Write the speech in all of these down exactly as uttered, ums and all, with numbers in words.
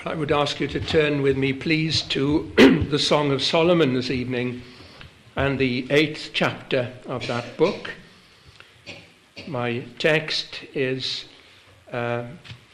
I would ask you to turn with me, please, to the Song of Solomon this evening and the eighth chapter of that book. My text is uh,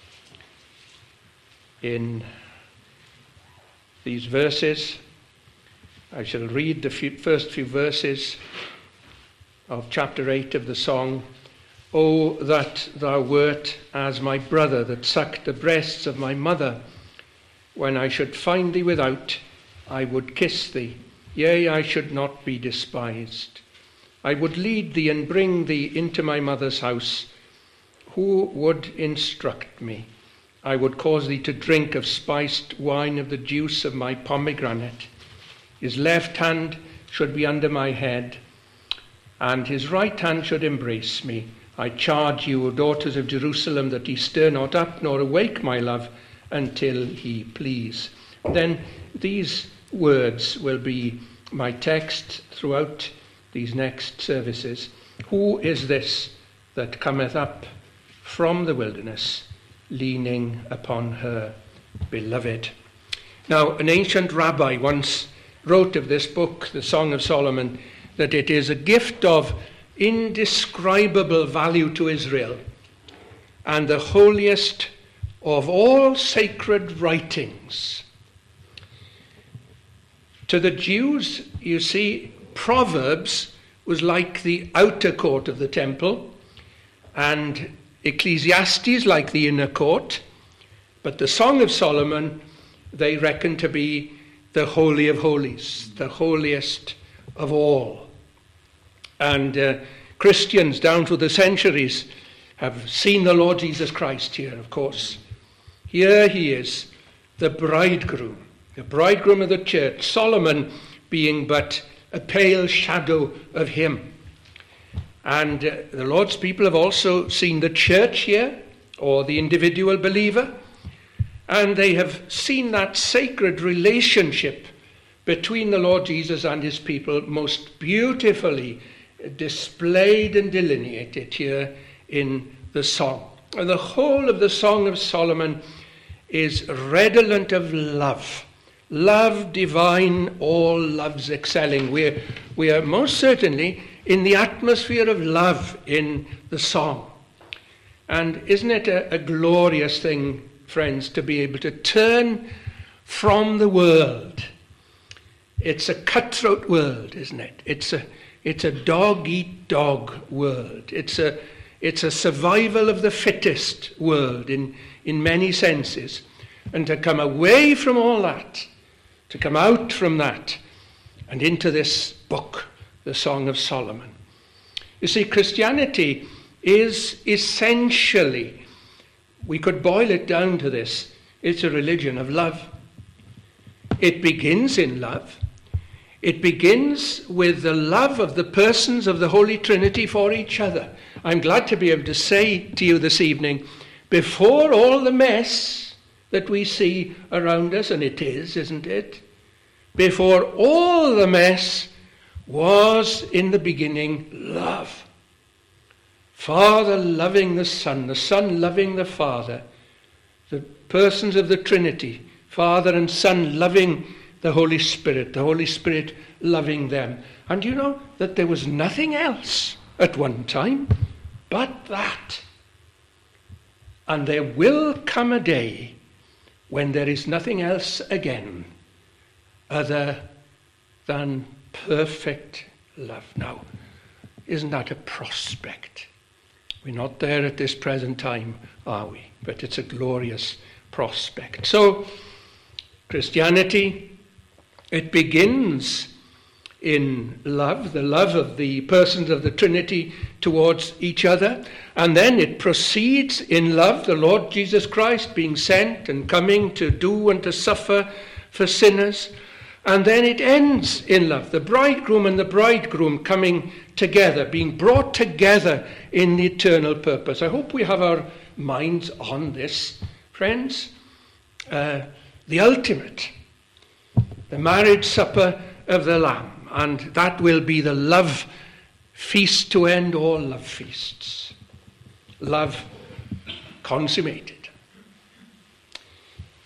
in these verses. I shall read the few, first few verses of chapter eight of the song. O that thou wert as my brother that sucked the breasts of my mother. When I should find thee without, I would kiss thee, yea, I should not be despised. I would lead thee and bring thee into my mother's house. Who would instruct me? I would cause thee to drink of spiced wine of the juice of my pomegranate. His left hand should be under my head, and his right hand should embrace me. I charge you, O daughters of Jerusalem, that ye stir not up nor awake my love, until he please. Then these words will be my text throughout these next services. Who is this that cometh up from the wilderness, leaning upon her beloved? Now, an ancient rabbi once wrote of this book, the Song of Solomon, that it is a gift of indescribable value to Israel and the holiest of all sacred writings. To the Jews, you see, Proverbs was like the outer court of the temple, and Ecclesiastes like the inner court, but the Song of Solomon they reckon to be the Holy of Holies, the holiest of all. And uh, Christians down through the centuries have seen the Lord Jesus Christ here, of course. Here he is, the bridegroom, the bridegroom of the church, Solomon being but a pale shadow of him. And uh, the Lord's people have also seen the church here, or the individual believer, and they have seen that sacred relationship between the Lord Jesus and his people most beautifully displayed and delineated here in the song. And the whole of the Song of Solomon is redolent of love. Love divine, all loves excelling. We're, we are most certainly in the atmosphere of love in the song. And isn't it a, a glorious thing, friends, to be able to turn from the world? It's a cutthroat world, isn't it? It's a it's a dog-eat-dog world. It's a It's a survival of the fittest world in, in many senses. And to come away from all that, to come out from that, and into this book, the Song of Solomon. You see, Christianity is essentially, we could boil it down to this, it's a religion of love. It begins in love. It begins with the love of the persons of the Holy Trinity for each other. I'm glad to be able to say to you this evening, before all the mess that we see around us, and it is, isn't it? Before all the mess was in the beginning love. Father loving the Son, the Son loving the Father, the persons of the Trinity, Father and Son loving the Holy Spirit, the Holy Spirit loving them. And you know that there was nothing else at one time but that. And there will come a day when there is nothing else again other than perfect love. Now, isn't that a prospect? We're not there at this present time, are we? But it's a glorious prospect. So, Christianity, it begins in love, the love of the persons of the Trinity towards each other, and then it proceeds in love, the Lord Jesus Christ being sent and coming to do and to suffer for sinners, and then it ends in love, the bridegroom and the bridegroom coming together, being brought together in the eternal purpose. I hope we have our minds on this, friends. Uh, the ultimate, the marriage supper of the Lamb. And that will be the love feast to end all love feasts. Love consummated.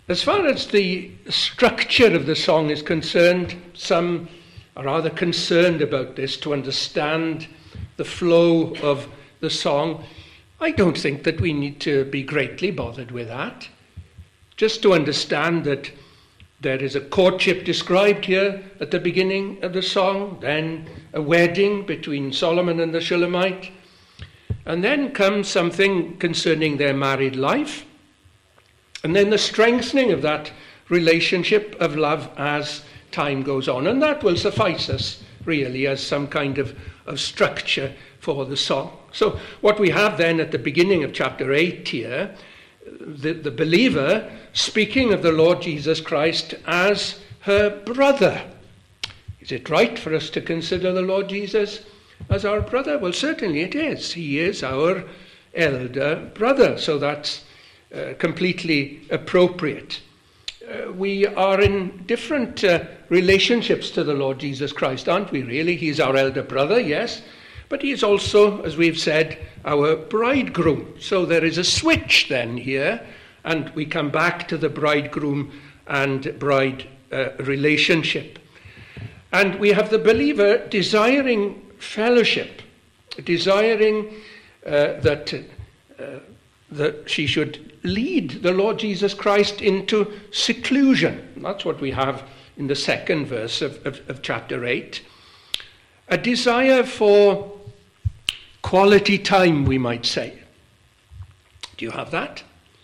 As far as the structure of the song is concerned, some are rather concerned about this to understand the flow of the song. I don't think that we need to be greatly bothered with that. Just to understand that there is a courtship described here at the beginning of the song, then a wedding between Solomon and the Shulamite, and then comes something concerning their married life, and then the strengthening of that relationship of love as time goes on. And that will suffice us, really, as some kind of, of structure for the song. So what we have then at the beginning of chapter eight here, the, the believer speaking of the Lord Jesus Christ as her brother. Is it right for us to consider the Lord Jesus as our brother? Well, certainly it is. He is our elder brother, so that's uh, completely appropriate. Uh, we are in different uh, relationships to the Lord Jesus Christ, aren't we, really? He's our elder brother, yes, but he is also, as we've said, our bridegroom. So there is a switch then here, and we come back to the bridegroom and bride uh, relationship. And we have the believer desiring fellowship, desiring uh, that, uh, that she should lead the Lord Jesus Christ into seclusion. That's what we have in the second verse of, of, of chapter eight. A desire for quality time, we might say. Do you have that?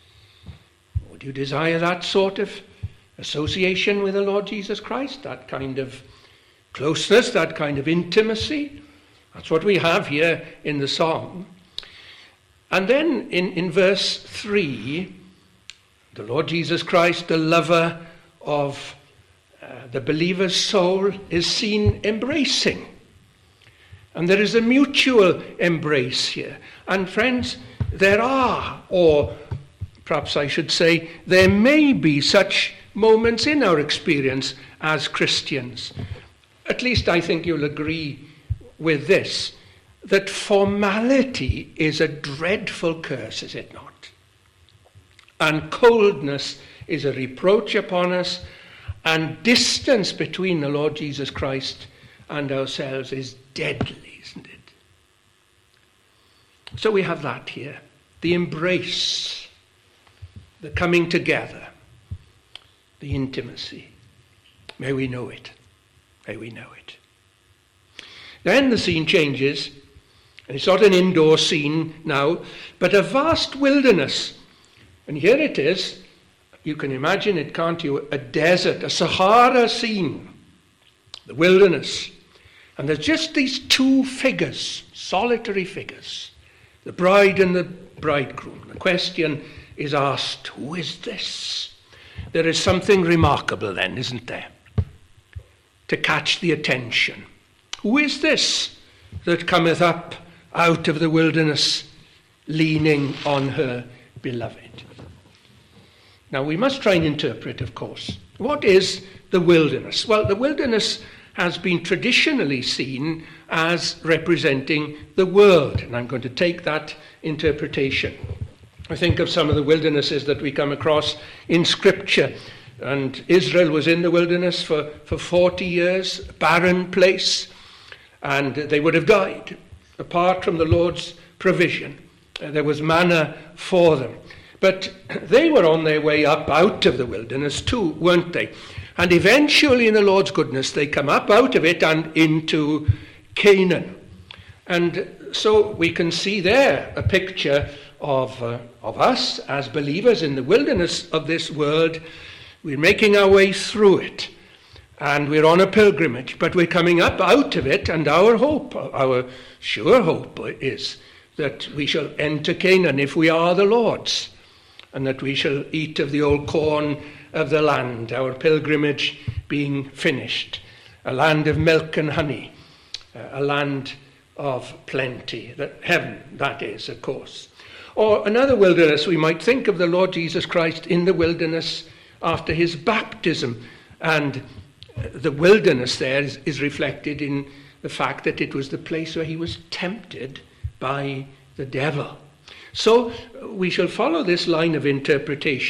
Or do you desire that sort of association with the Lord Jesus Christ? That kind of closeness, that kind of intimacy? That's what we have here in the song. And then in, in verse three, the Lord Jesus Christ, the lover of uh, the believer's soul, is seen embracing. And there is a mutual embrace here. And friends, there are, or perhaps I should say, there may be such moments in our experience as Christians. At least I think you'll agree with this, that formality is a dreadful curse, is it not? And coldness is a reproach upon us, and distance between the Lord Jesus Christ and ourselves is deadly, isn't it? So we have that here, the embrace, the coming together, the intimacy. May we know it. May we know it. Then the scene changes, and it's not an indoor scene now, but a vast wilderness. And here it is. You can imagine it, can't you? A desert, a Sahara scene, the wilderness. And there's just these two figures, solitary figures, the bride and the bridegroom. The question is asked, who is this? There is something remarkable then, isn't there, to catch the attention. Who is this that cometh up out of the wilderness, leaning on her beloved? Now we must try and interpret, of course. What is the wilderness? Well, the wilderness has been traditionally seen as representing the world, and I'm going to take that interpretation. I think of some of the wildernesses that we come across in Scripture, and Israel was in the wilderness for, for forty years, a barren place, and they would have died apart from the Lord's provision. Uh, there was manna for them. But they were on their way up out of the wilderness too, weren't they? And eventually, in the Lord's goodness, they come up out of it and into Canaan. And so we can see there a picture of, uh, of us as believers in the wilderness of this world. We're making our way through it, and we're on a pilgrimage, but we're coming up out of it, and our hope, our sure hope is that we shall enter Canaan if we are the Lord's, and that we shall eat of the old corn of the land, our pilgrimage being finished, a land of milk and honey, a land of plenty, that heaven, that is, of course. Or another wilderness, we might think of the Lord Jesus Christ in the wilderness after his baptism, and the wilderness there is, is reflected in the fact that it was the place where he was tempted by the devil. So we shall follow this line of interpretation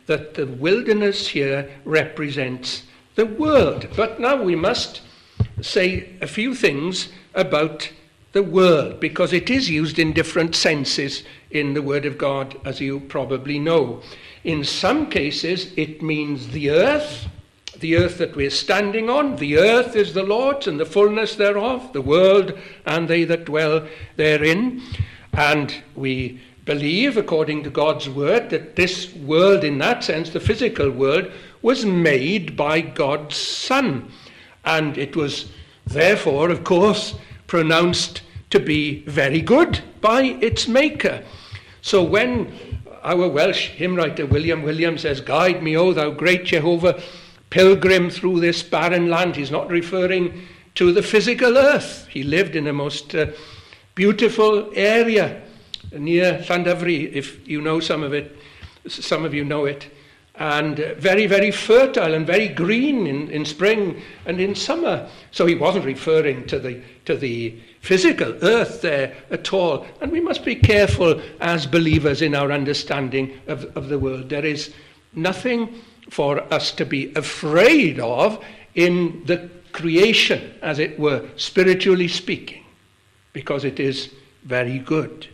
that the wilderness here represents the world. But now we must say a few things about the world, because it is used in different senses in the Word of God, as you probably know. In some cases, it means the earth, the earth that we're standing on. The earth is the Lord's and the fullness thereof, the world and they that dwell therein. And we believe, according to God's word, that this world, in that sense, the physical world, was made by God's Son. And it was therefore, of course, pronounced to be very good by its maker. So when our Welsh hymn writer William Williams says, "Guide me, O thou great Jehovah, pilgrim through this barren land," he's not referring to the physical earth. He lived in a most uh, beautiful area near Llandovery, if you know some of it, some of you know it, and uh, very, very fertile and very green in, in spring and in summer. So he wasn't referring to the to the physical earth there at all. And we must be careful as believers in our understanding of, of the world. There is nothing for us to be afraid of in the creation, as it were, spiritually speaking, because it is very good.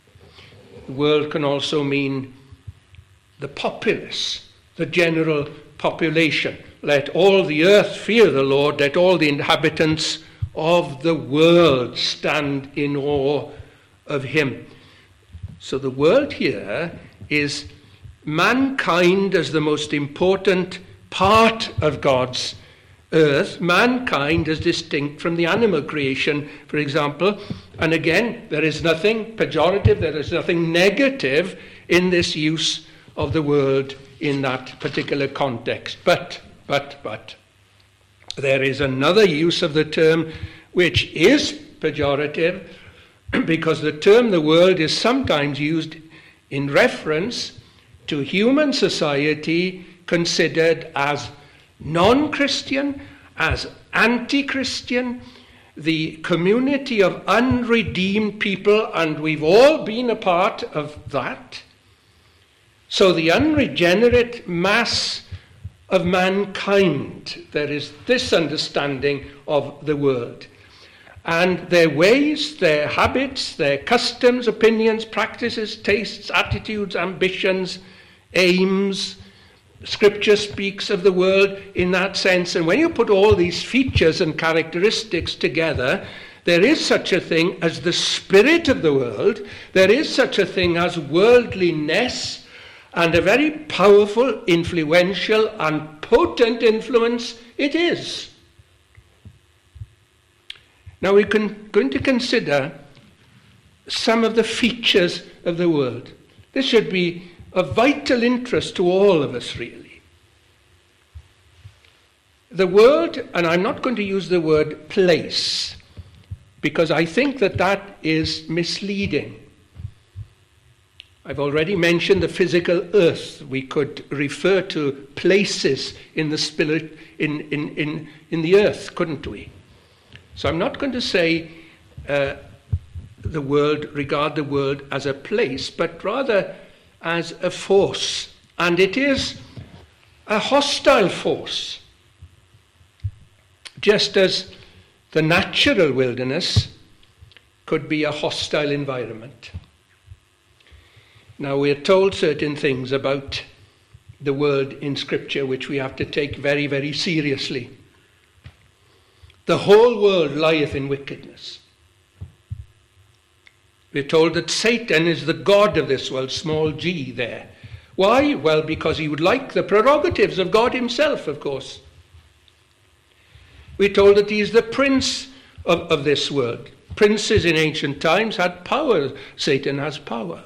The world can also mean the populace, the general population. Let all the earth fear the Lord, let all the inhabitants of the world stand in awe of him. So the world here is mankind as the most important part of God's earth, mankind as distinct from the animal creation, for example. And again, there is nothing pejorative, there is nothing negative in this use of the word in that particular context. But, but, but, there is another use of the term which is pejorative, because the term the world is sometimes used in reference to human society considered as non-Christian, as anti-Christian, the community of unredeemed people, and we've all been a part of that. So the unregenerate mass of mankind, there is this understanding of the world. And their ways, their habits, their customs, opinions, practices, tastes, attitudes, ambitions, aims. Scripture speaks of the world in that sense. And when you put all these features and characteristics together, there is such a thing as the spirit of the world. There is such a thing as worldliness, and a very powerful, influential, and potent influence it is. Now we're con- going to consider some of the features of the world. This should be of vital interest to all of us, really. The world, and I'm not going to use the word place, because I think that that is misleading. I've already mentioned the physical earth. We could refer to places in the spirit, in, in, in, in the earth, couldn't we? So I'm not going to say uh, the world, regard the world as a place, but rather as a force. And it is a hostile force. Just as the natural wilderness could be a hostile environment. Now, we're told certain things about the world in Scripture which we have to take very, very seriously. The whole world lieth in wickedness. We're told that Satan is the god of this world, small g there. Why? Well, because he would like the prerogatives of God himself, of course. We're told that he is the prince of, of this world. Princes in ancient times had power. Satan has power.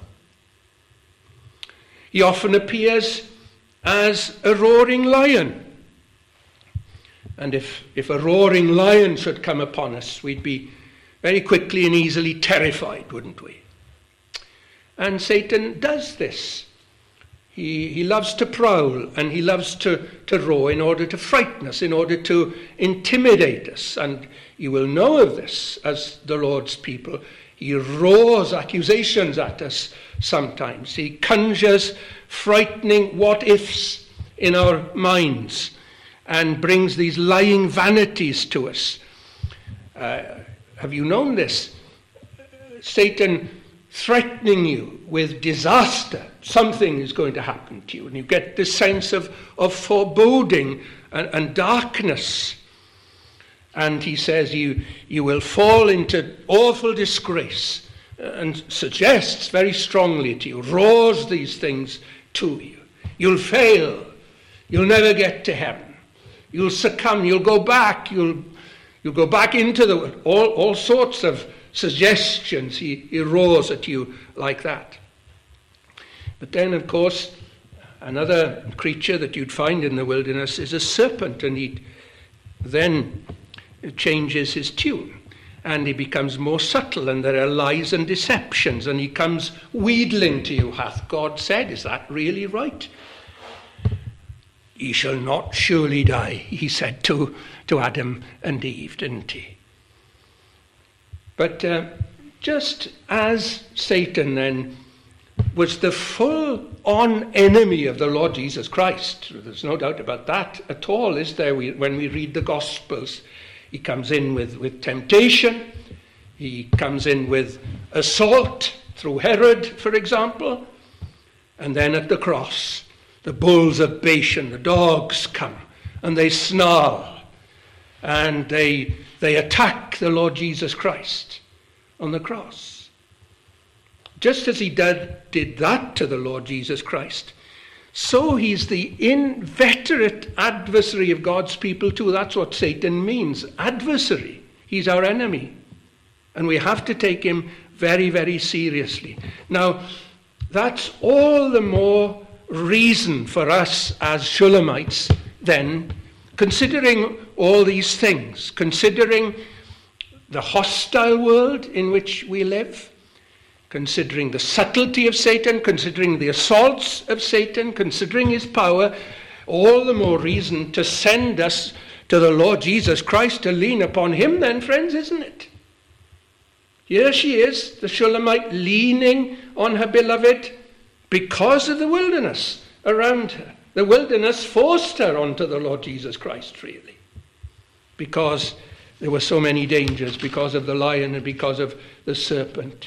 He often appears as a roaring lion. And if, if a roaring lion should come upon us, we'd be very quickly and easily terrified, wouldn't we? And Satan does this. He, he loves to prowl and he loves to, to roar in order to frighten us, in order to intimidate us. And you will know of this as the Lord's people. He roars accusations at us sometimes. He conjures frightening what-ifs in our minds and brings these lying vanities to us. Uh, have you known this? Satan threatening you with disaster. Something is going to happen to you. And you get this sense of, of foreboding and, and darkness. And he says you, you will fall into awful disgrace, and suggests very strongly to you, roars these things to you. You'll fail. You'll never get to heaven. You'll succumb. You'll go back. You'll, you'll go back into the world. All, all sorts of suggestions. He, he roars at you like that. But then, of course, another creature that you'd find in the wilderness is a serpent, and he then changes his tune, and he becomes more subtle, and there are lies and deceptions, and he comes wheedling to you. Hath God said? Is that really right? Ye shall not surely die, he said to, to Adam and Eve, didn't he? But uh, just as Satan then was the full-on enemy of the Lord Jesus Christ, there's no doubt about that at all, is there? We, when we read the Gospels, he comes in with, with temptation, he comes in with assault through Herod, for example, and then at the cross, the bulls of Bashan, the dogs come, and they snarl, and they, they attack the Lord Jesus Christ on the cross. Just as he did, did that to the Lord Jesus Christ, so he's the inveterate adversary of God's people too. That's what Satan means, adversary. He's our enemy. And we have to take him very, very seriously. Now, that's all the more reason for us as Shulamites then, considering all these things, considering the hostile world in which we live, considering the subtlety of Satan, considering the assaults of Satan, considering his power, all the more reason to send us to the Lord Jesus Christ, to lean upon him then, friends, isn't it? Here she is, the Shulamite, leaning on her beloved because of the wilderness around her. The wilderness forced her onto the Lord Jesus Christ, really, because there were so many dangers, because of the lion and because of the serpent.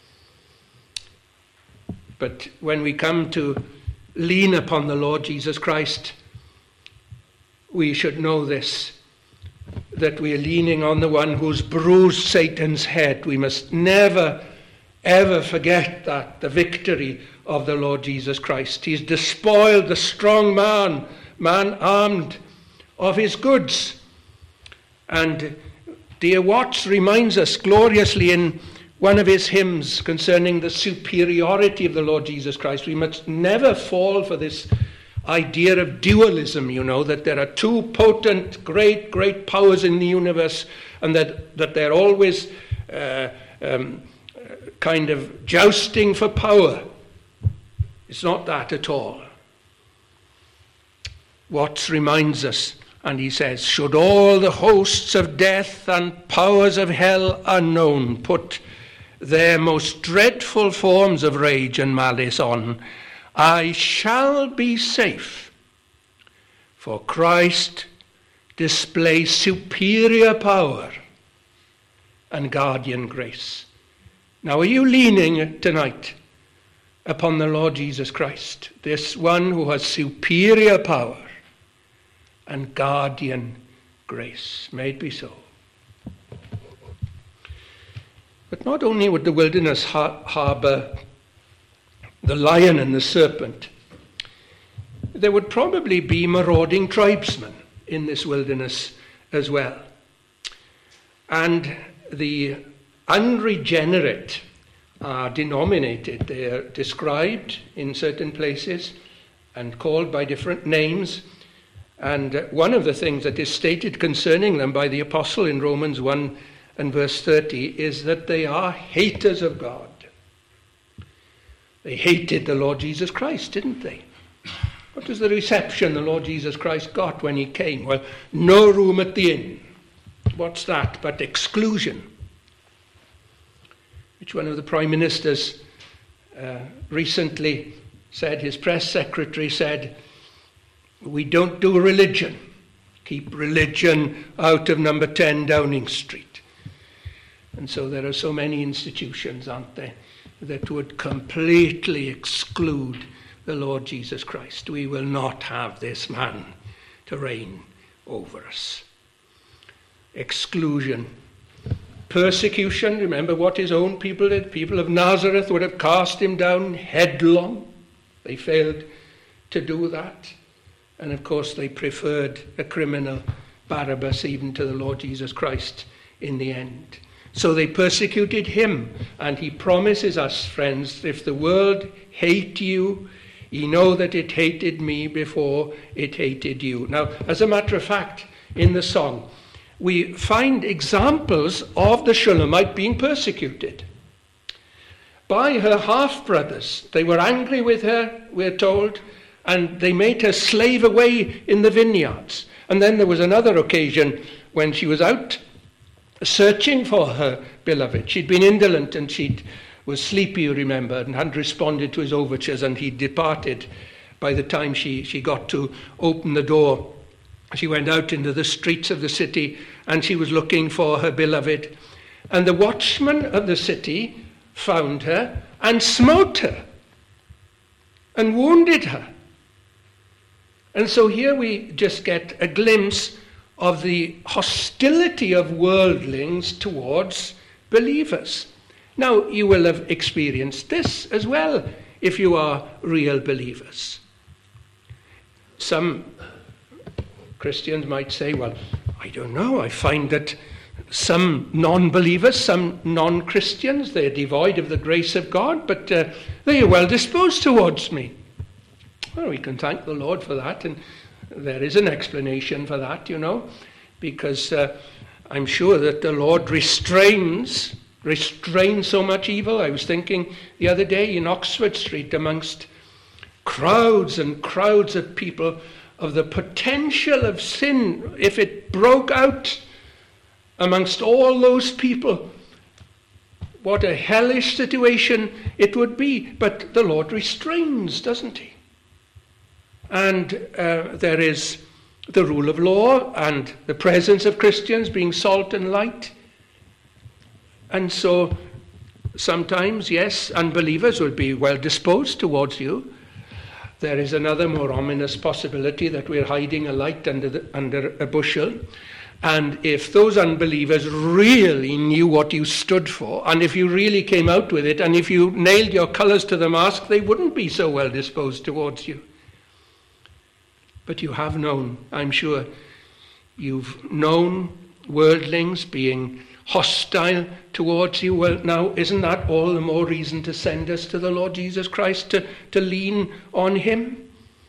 But when we come to lean upon the Lord Jesus Christ, we should know this, that we are leaning on the one who's bruised Satan's head. We must never, ever forget that, the victory of the Lord Jesus Christ. He's despoiled the strong man, man armed of his goods. And dear Watts reminds us gloriously in one of his hymns concerning the superiority of the Lord Jesus Christ. We must never fall for this idea of dualism, you know, that there are two potent, great, great powers in the universe, and that, that they're always uh, um, kind of jousting for power. It's not that at all. Watts reminds us, and he says, should all the hosts of death and powers of hell unknown put their most dreadful forms of rage and malice on, I shall be safe, for Christ displays superior power and guardian grace. Now, are you leaning tonight upon the Lord Jesus Christ, this one who has superior power and guardian grace? May it be so. But not only would the wilderness har- harbour the lion and the serpent, there would probably be marauding tribesmen in this wilderness as well. And the unregenerate are denominated. They are described in certain places and called by different names. And one of the things that is stated concerning them by the apostle in Romans one and verse thirty is that they are haters of God. They hated the Lord Jesus Christ, didn't they? What was the reception the Lord Jesus Christ got when he came? Well, no room at the inn. What's that but exclusion? Which one of the prime ministers uh, recently said, his press secretary said, "We don't do religion. Keep religion out of number ten Downing Street." And so there are so many institutions, aren't there, that would completely exclude the Lord Jesus Christ. We will not have this man to reign over us. Exclusion. Persecution. Remember what his own people did. People of Nazareth would have cast him down headlong. They failed to do that. And of course they preferred a criminal, Barabbas, even to the Lord Jesus Christ in the end. So they persecuted him. And he promises us, friends, if the world hate you, ye know that it hated me before it hated you. Now, as a matter of fact, in the song, we find examples of the Shulamite being persecuted by her half-brothers. They were angry with her, we're told, and they made her slave away in the vineyards. And then there was another occasion when she was out searching for her beloved. She'd been indolent and she was sleepy, you remember, and hadn't responded to his overtures, and he departed by the time she, she got to open the door. She went out into the streets of the city and she was looking for her beloved. And the watchman of the city found her and smote her and wounded her. And so here we just get a glimpse of the hostility of worldlings towards believers. Now, you will have experienced this as well if you are real believers. Some Christians might say, well, I don't know, I find that some non-believers, some non-Christians, they're devoid of the grace of God, but uh, they are well disposed towards me. Well, we can thank the Lord for that, and there is an explanation for that, you know, because uh, I'm sure that the Lord restrains, restrains so much evil. I was thinking the other day in Oxford Street amongst crowds and crowds of people of the potential of sin, if it broke out amongst all those people, what a hellish situation it would be. But the Lord restrains, doesn't he? And uh, there is the rule of law and the presence of Christians being salt and light. And so sometimes, yes, unbelievers will be well disposed towards you. There is another more ominous possibility that we're hiding a light under, the, under a bushel. And if those unbelievers really knew what you stood for, and if you really came out with it, and if you nailed your colours to the mast, they wouldn't be so well disposed towards you. But you have known, I'm sure, you've known worldlings being hostile towards you. Well, now, isn't that all the more reason to send us to the Lord Jesus Christ, to, to lean on him?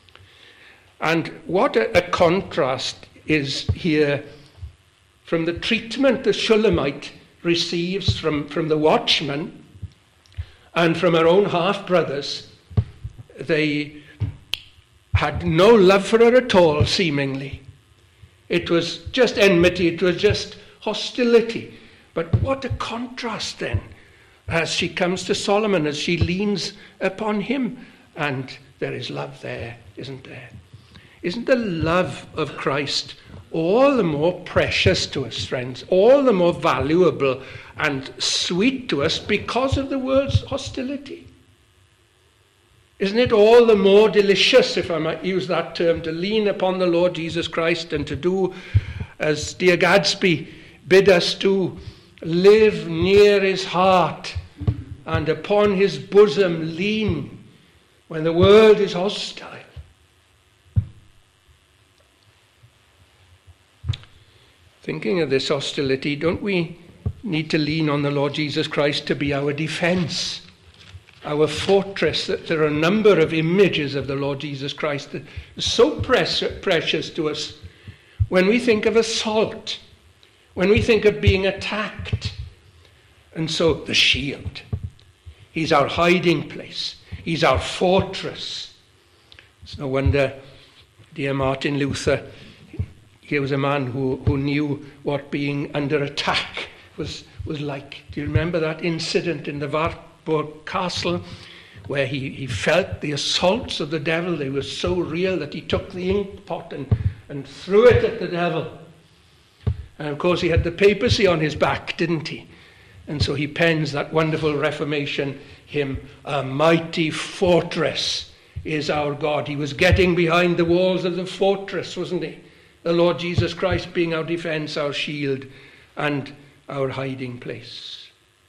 And what a, a contrast is here from the treatment the Shulamite receives from, from the watchman and from her own half-brothers. They had no love for her at all, seemingly. It was just enmity, it was just hostility. But what a contrast then, as she comes to Solomon, as she leans upon him. And there is love there, isn't there? Isn't the love of Christ all the more precious to us, friends, all the more valuable and sweet to us because of the world's hostility? Isn't it all the more delicious, if I might use that term, to lean upon the Lord Jesus Christ and to do as dear Gadsby bid us do, live near his heart and upon his bosom lean when the world is hostile? Thinking of this hostility, don't we need to lean on the Lord Jesus Christ to be our defense, our fortress? There are a number of images of the Lord Jesus Christ that are so precious to us. When we think of assault, when we think of being attacked, and so the shield. He's our hiding place. He's our fortress. It's no wonder, dear Martin Luther, he was a man who, who knew what being under attack was, was like. Do you remember that incident in the Wartburg Castle where he, he felt the assaults of the devil. They were so real that he took the ink pot and, and threw it at the devil. And of course he had the papacy on his back, didn't he? And so he pens that wonderful Reformation hymn, "A mighty fortress is our God." He was getting behind the walls of the fortress, wasn't he? The Lord Jesus Christ being our defense, our shield, and our hiding place.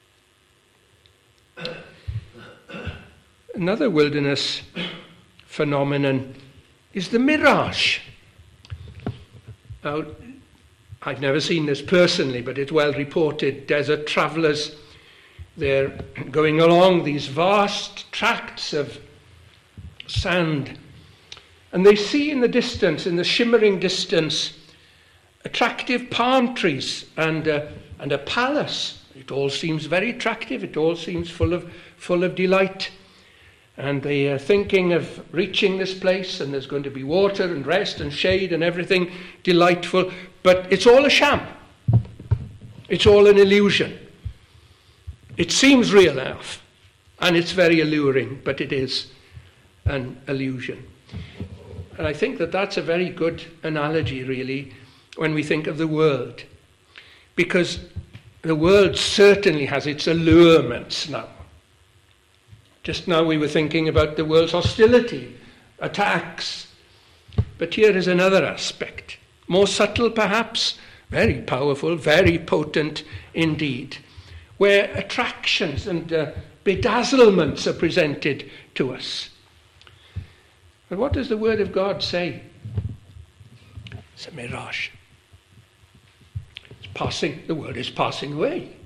Another wilderness phenomenon is the mirage. Now, I've never seen this personally, but it's well reported. Desert travellers, they're going along these vast tracts of sand, and they see in the distance, in the shimmering distance, attractive palm trees and uh, and a palace. It all seems very attractive. It all seems full of full of delight. And they are thinking of reaching this place, and there's going to be water and rest and shade and everything delightful. But it's all a sham. It's all an illusion. It seems real enough, and it's very alluring, but it is an illusion. And I think that that's a very good analogy, really, when we think of the world. Because the world certainly has its allurements now. Just now we were thinking about the world's hostility, attacks. But here is another aspect, more subtle perhaps, very powerful, very potent indeed, where attractions and uh, bedazzlements are presented to us. But what does the Word of God say? It's a mirage. It's passing, the world is passing away.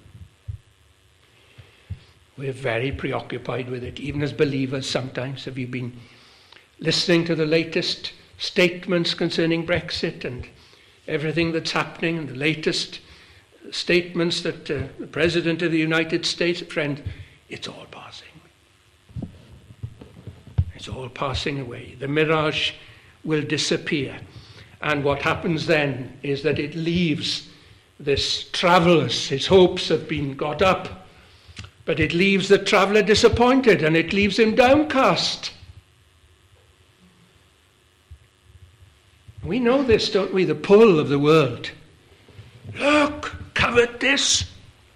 We're very preoccupied with it, even as believers sometimes. Have you been listening to the latest statements concerning Brexit and everything that's happening, and the latest statements that uh, the President of the United States, friend, it's all passing. It's all passing away. The mirage will disappear. And what happens then is that it leaves this traveller's, his hopes have been got up, but it leaves the traveller disappointed, and it leaves him downcast. We know this, don't we? The pull of the world. Look, covet this.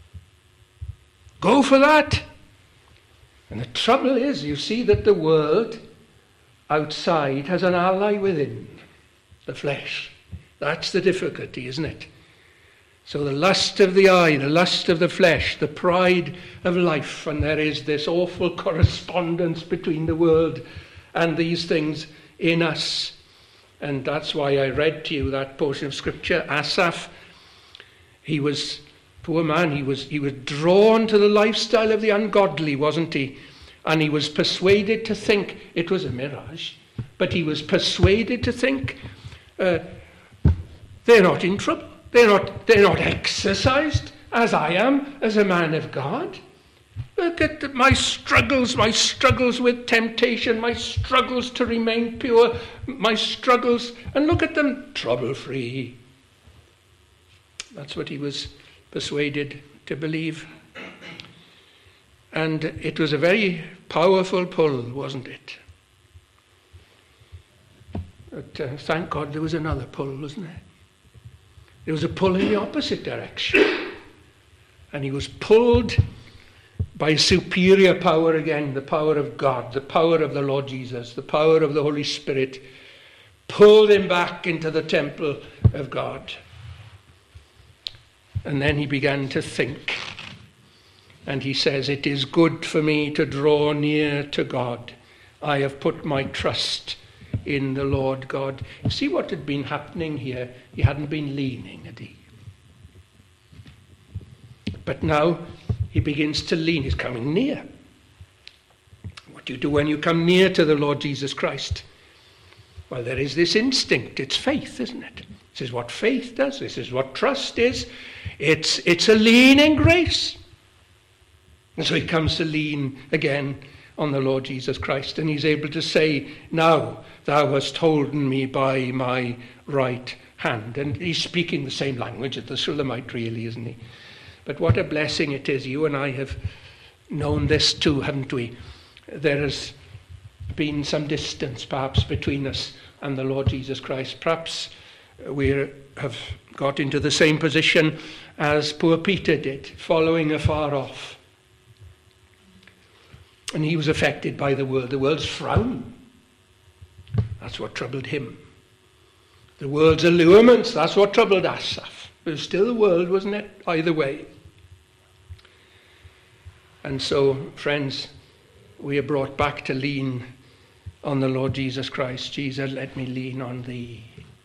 Go for that. And the trouble is, you see that the world outside has an ally within, the flesh. That's the difficulty, isn't it? So the lust of the eye, the lust of the flesh, the pride of life, and there is this awful correspondence between the world and these things in us. And that's why I read to you that portion of scripture. Asaph, he was, poor man, he was he was drawn to the lifestyle of the ungodly, wasn't he? And he was persuaded to think it was a mirage, but he was persuaded to think uh, they're not in trouble. They're not, they're not exercised as I am as a man of God. Look at the, my struggles, my struggles with temptation, my struggles to remain pure, my struggles, and look at them, trouble-free. That's what he was persuaded to believe. And it was a very powerful pull, wasn't it? But uh, thank God there was another pull, wasn't there? There was a pull in the opposite direction. And he was pulled by superior power again, the power of God, the power of the Lord Jesus, the power of the Holy Spirit, pulled him back into the temple of God. And then he began to think. And he says, it is good for me to draw near to God. I have put my trust in the Lord God. You see what had been happening here? He hadn't been leaning, had he? But now he begins to lean. He's coming near. What do you do when you come near to the Lord Jesus Christ? Well, there is this instinct. It's faith, isn't it? This is what faith does. This is what trust is. It's, it's a leaning grace. And so he comes to lean again on the Lord Jesus Christ, and he's able to say, now thou hast holden me by my right hand. And he's speaking the same language as the Shulamite, really, isn't he? But what a blessing it is. You and I have known this too, haven't we? there has been some distance perhaps between us and the Lord Jesus Christ. Perhaps we have got into the same position as poor Peter did, following afar off. And he was affected by the world, the world's frown. That's what troubled him. The world's allurements, that's what troubled Asaph. It was still the world, wasn't it? Either way. And so, friends, we are brought back to lean on the Lord Jesus Christ. Jesus, let me lean on thee.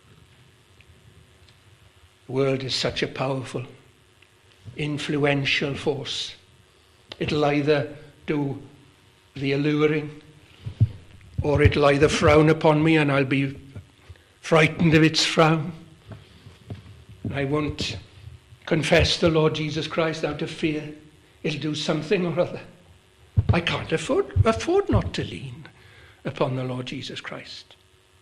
The world is such a powerful, influential force. It'll either do the alluring, or it'll either frown upon me and I'll be frightened of its frown. I won't confess the Lord Jesus Christ out of fear. It'll do something or other. I can't afford, afford not to lean upon the Lord Jesus Christ.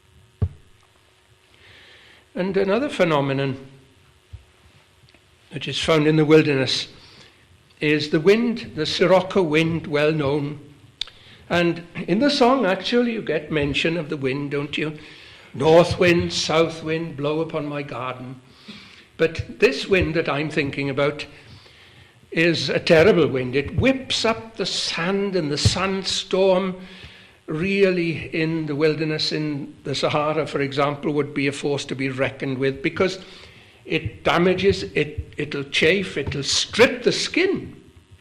And another phenomenon which is found in the wilderness is the wind, the sirocco wind, well known. And in the song, actually, you get mention of the wind, don't you? North wind, south wind, blow upon my garden. But this wind that I'm thinking about is a terrible wind. It whips up the sand, and the sandstorm really in the wilderness, in the Sahara, for example, would be a force to be reckoned with, because it damages, it, it'll chafe, it'll strip the skin.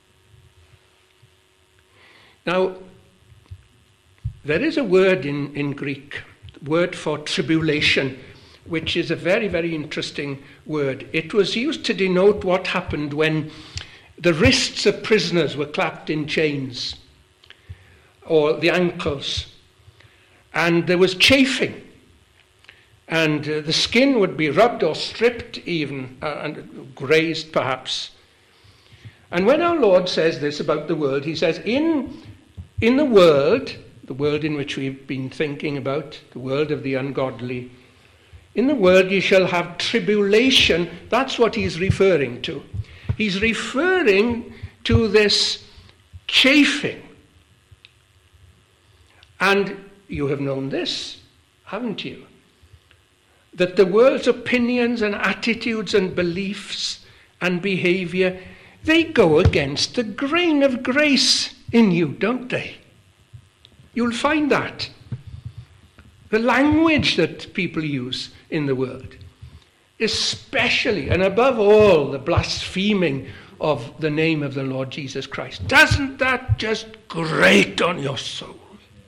Now, there is a word in, in Greek, word for tribulation, which is a very, very interesting word. It was used to denote what happened when the wrists of prisoners were clapped in chains, or the ankles, and there was chafing, and uh, the skin would be rubbed or stripped even, uh, and grazed perhaps. And when our Lord says this about the world, he says, in, in the world, the world in which we've been thinking about, the world of the ungodly, in the world ye shall have tribulation. That's what he's referring to. He's referring to this chafing. And you have known this, haven't you? That the world's opinions and attitudes and beliefs and behavior, they go against the grain of grace in you, don't they? You'll find that. The language that people use in the world, especially and above all the blaspheming of the name of the Lord Jesus Christ, doesn't that just grate on your soul?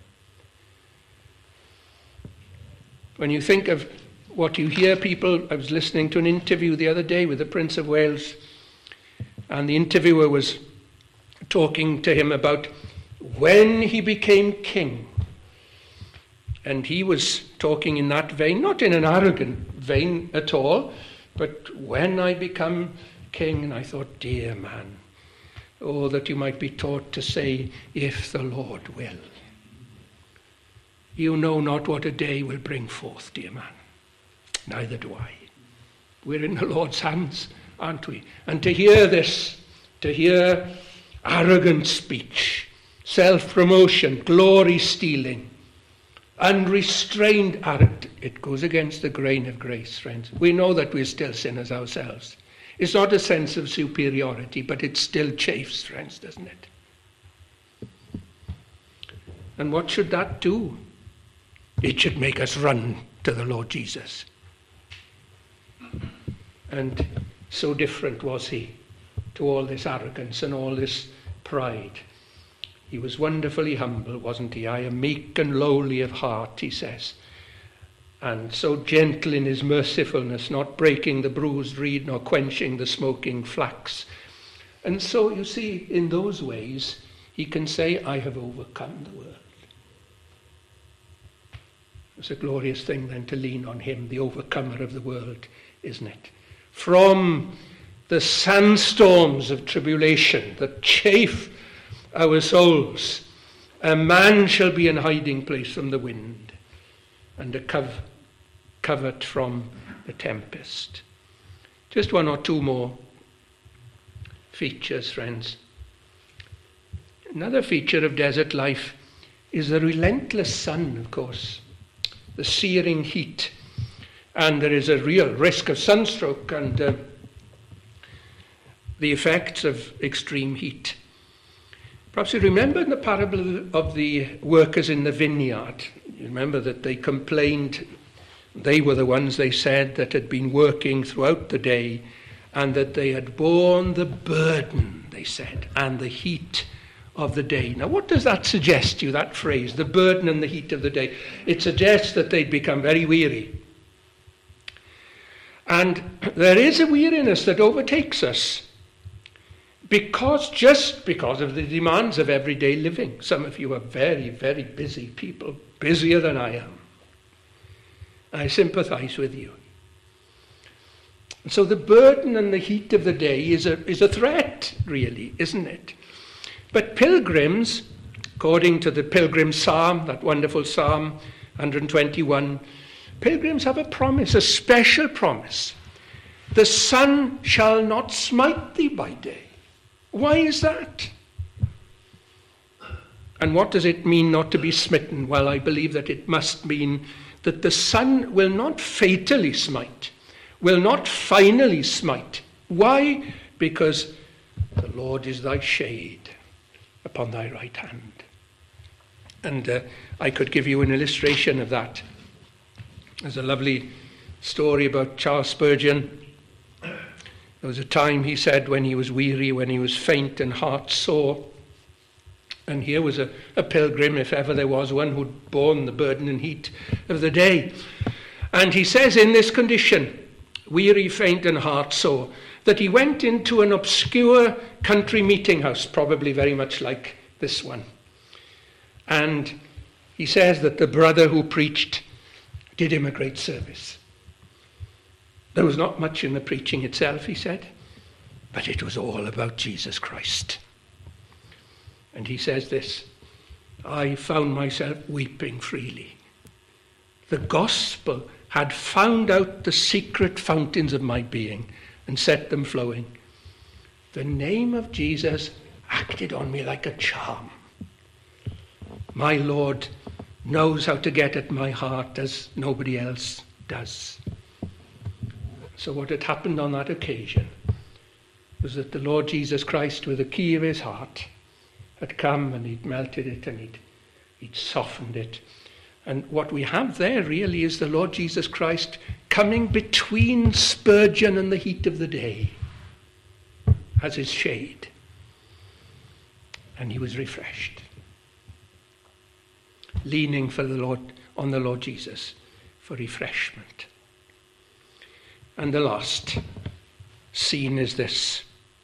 When you think of what you hear people, I was listening to an interview the other day with the Prince of Wales, and the interviewer was talking to him about when he became king. And he was talking in that vein, not in an arrogant vein at all, but when I become king. And I thought, dear man, oh, that you might be taught to say, if the Lord will. You know not what a day will bring forth, dear man. Neither do I. We're in the Lord's hands, aren't we? And to hear this, to hear arrogant speech, self-promotion, glory-stealing, unrestrained arrogance, it goes against the grain of grace, friends. We know that we're still sinners ourselves. It's not a sense of superiority, but it still chafes, friends, doesn't it? And what should that do? It should make us run to the Lord Jesus. And so different was he to all this arrogance and all this pride. He was wonderfully humble, wasn't he? I am meek and lowly of heart, he says. And so gentle in his mercifulness, not breaking the bruised reed, nor quenching the smoking flax. And so, you see, in those ways, he can say, I have overcome the world. It's a glorious thing then to lean on him, the overcomer of the world, isn't it? From the sandstorms of tribulation that chafe our souls, a man shall be in hiding place from the wind, and a cov- covert from the tempest. Just one or two more features, friends. Another feature of desert life is the relentless sun, of course, the searing heat. And there is a real risk of sunstroke and uh, the effects of extreme heat. Perhaps you remember in the parable of the workers in the vineyard, you remember that they complained, they were the ones, they said, that had been working throughout the day, and that they had borne the burden, they said, and the heat of the day. Now, what does that suggest to you, that phrase, the burden and the heat of the day? It suggests that they'd become very weary. And there is a weariness that overtakes us, because, just because of the demands of everyday living. Some of you are very, very busy people, busier than I am. I sympathize with you. So the burden and the heat of the day is a, is a threat, really, isn't it? But pilgrims, according to the Pilgrim Psalm, that wonderful Psalm one hundred twenty-one, pilgrims have a promise, a special promise. The sun shall not smite thee by day. Why is that? And what does it mean not to be smitten? Well, I believe that it must mean that the sun will not fatally smite, will not finally smite. Why? Because the Lord is thy shade upon thy right hand. And uh, I could give you an illustration of that. There's a lovely story about Charles Spurgeon. There was a time, he said, when he was weary, when he was faint and heart sore. And here was a, a pilgrim, if ever there was one, who'd borne the burden and heat of the day. And he says in this condition, weary, faint and heart sore, that he went into an obscure country meeting house, probably very much like this one. And he says that the brother who preached did him a great service. There was not much in the preaching itself, he said, but it was all about Jesus Christ. And he says this, I found myself weeping freely. The gospel had found out the secret fountains of my being and set them flowing. The name of Jesus acted on me like a charm. My Lord knows how to get at my heart as nobody else does. So what had happened on that occasion was that the Lord Jesus Christ, with the key of his heart, had come and he'd melted it and he'd, he'd softened it. And what we have there really is the Lord Jesus Christ coming between Spurgeon and the heat of the day as his shade. And he was refreshed, leaning for the Lord on the Lord Jesus for refreshment. And the last scene is this.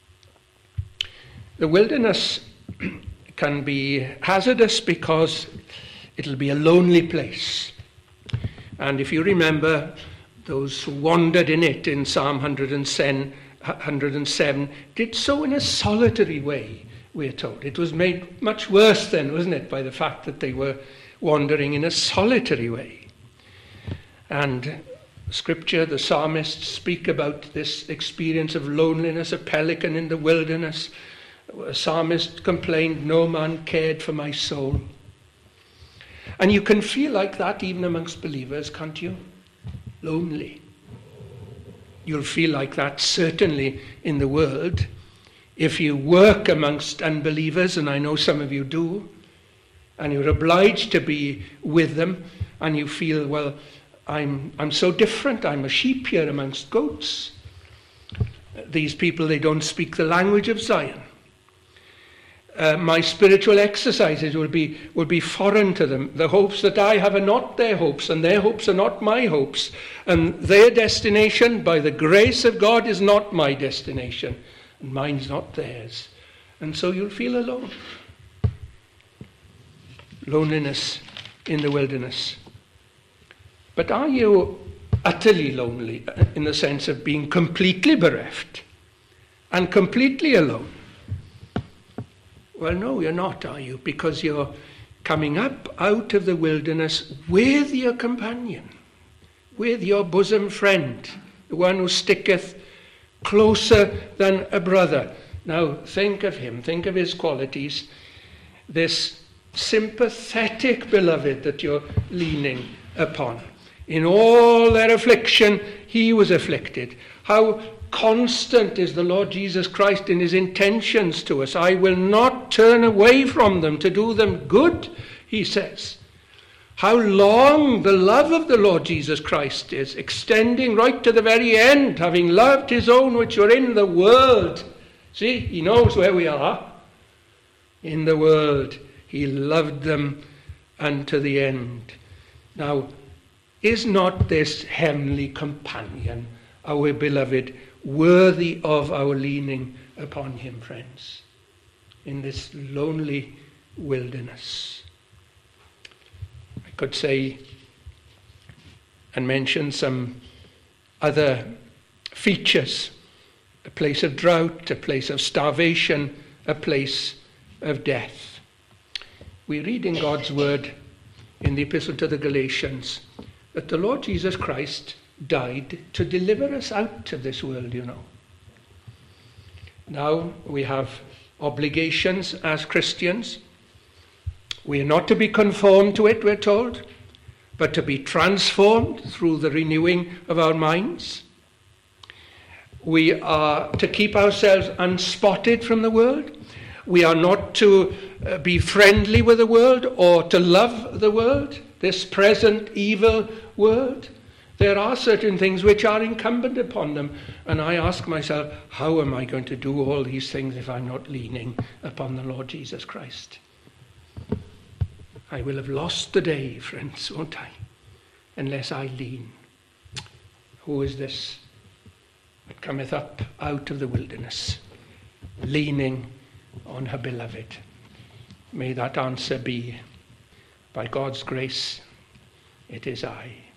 The wilderness can be hazardous because it'll be a lonely place. And if you remember, those who wandered in it in Psalm one hundred seven did so in a solitary way, we're told. It was made much worse then, wasn't it, by the fact that they were wandering in a solitary way. And Scripture, the psalmists speak about this experience of loneliness, a pelican in the wilderness. A psalmist complained, no man cared for my soul. And you can feel like that even amongst believers, can't you? Lonely. You'll feel like that certainly in the world. If you work amongst unbelievers, and I know some of you do, and you're obliged to be with them, and you feel, well, I'm I'm so different. I'm a sheep here amongst goats. These people, they don't speak the language of Zion. Uh, my spiritual exercises will be will be foreign to them. The hopes that I have are not their hopes, and their hopes are not my hopes. And their destination, by the grace of God, is not my destination, and mine's not theirs. And so you'll feel alone. Loneliness in the wilderness. But are you utterly lonely in the sense of being completely bereft and completely alone? Well, no, you're not, are you? Because you're coming up out of the wilderness with your companion, with your bosom friend, the one who sticketh closer than a brother. Now, think of him, think of his qualities. This sympathetic beloved that you're leaning upon. In all their affliction, he was afflicted. How constant is the Lord Jesus Christ in his intentions to us. I will not turn away from them to do them good, he says. How long the love of the Lord Jesus Christ is, extending right to the very end, having loved his own which were in the world. See, he knows where we are. In the world, he loved them unto the end. Now, is not this heavenly companion, our beloved, worthy of our leaning upon him, friends, in this lonely wilderness? I could say and mention some other features: a place of drought, a place of starvation, a place of death. We read in God's word in the Epistle to the Galatians that the Lord Jesus Christ died to deliver us out of this world, you know. Now we have obligations as Christians. We are not to be conformed to it, we're told, but to be transformed through the renewing of our minds. We are to keep ourselves unspotted from the world. We are not to uh, be friendly with the world or to love the world, this present evil world. There are certain things which are incumbent upon them. And I ask myself, how am I going to do all these things if I'm not leaning upon the Lord Jesus Christ? I will have lost the day, friends, won't I? Unless I lean. Who is this that cometh up out of the wilderness, leaning on her beloved? May that answer be, by God's grace, it is I.